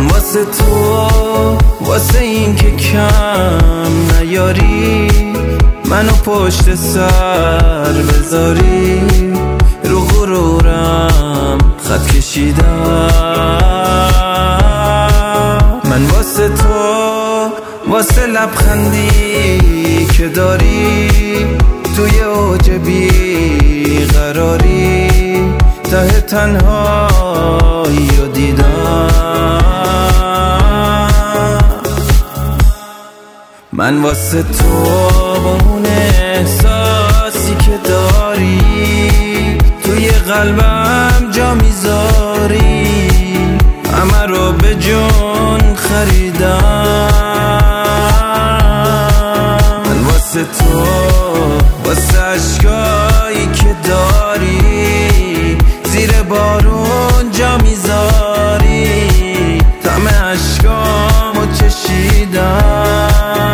من واسه تو، واسه این که کم نیاری، منو پشت سر بذاری، رو غرورم خط کشیدم. من واسه تو، واسه لبخندی که داری، توی اوج بی قراری، ته تنهایی رو دیدم. من واسه تو، با اون احساسی که داری، توی قلبم جا میذاری، همه رو به جون خریدم. من واسه تو، واسه عشقایی که داری، زیر بارون جا میذاری، تم عشقامو چشیدم.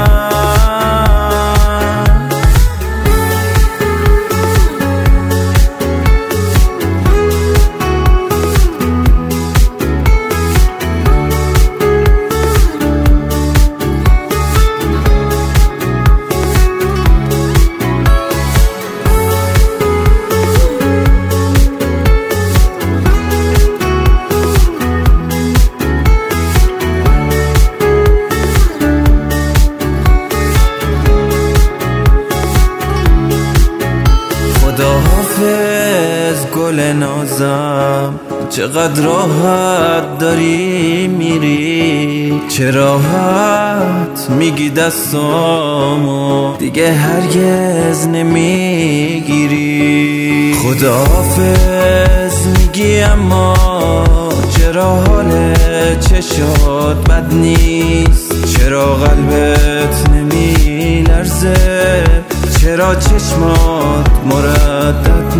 خداحافظ گل نازم، چقدر راحت داری میری، چه راحت میگی دستامو دیگه هرگز نمیگیری. خداحافظ میگی اما چرا حال چشات بد نیست، چرا قلبت نمیلرزه، چرا چشمات مردد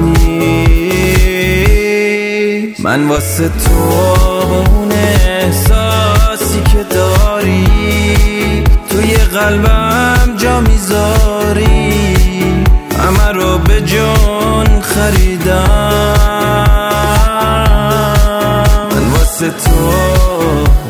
نیست. من واسه تو، با اون احساسی که داری، توی قلبم جا میذاری، همه رو به جون خریدم. من واسه تو،